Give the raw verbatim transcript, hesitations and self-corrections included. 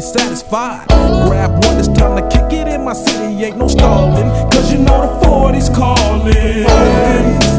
satisfied. Grab one, it's time to kick it in my city, ain't no stalling, cause you know the forties calling.